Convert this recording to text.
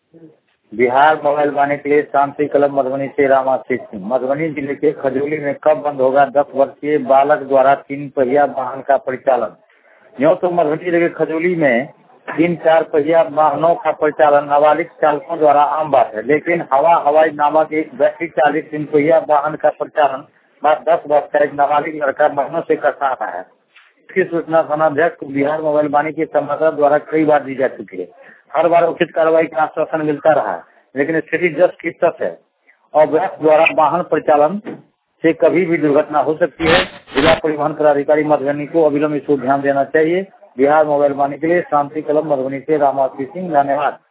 Bihar mobile वाणी के लिए शांति club Madhubani से रामाशीष सिंह। मधुबनी जिले के खजूली में कब बंद होगा 10 वर्षीय बालक द्वारा 3 पहिया वाहन का परिचालन। यूँ तो मधुबनी जिले के खजूली में 3-4 पहिया वाहनों का परिचालन नाबालिग चालकों द्वारा आम बात है, लेकिन हवाई नामक एक बैटरी चालित 3 पहिया वाहन का परिचालन बाद 10 वर्ष का एक नाबालिग लड़का महीनों से कर रहा है। इसकी सूचना थानाध्यक्ष बिहार मोबाइल वाणी के संवाददाता द्वारा कई बार दी जा चुकी है। हर बार उचित कार्रवाई का आश्वासन मिलता रहा है, लेकिन स्थिति जस्ट की तक है और व्यक्ति द्वारा वाहन परिचालन से कभी भी दुर्घटना हो सकती है। जिला परिवहन पदाधिकारी मधुबनी को अविलंब इस पर ध्यान देना चाहिए। बिहार मोबाइल वाणी के लिए शांति क्लब मधुबनी से रामाशीष सिंह। धन्यवाद।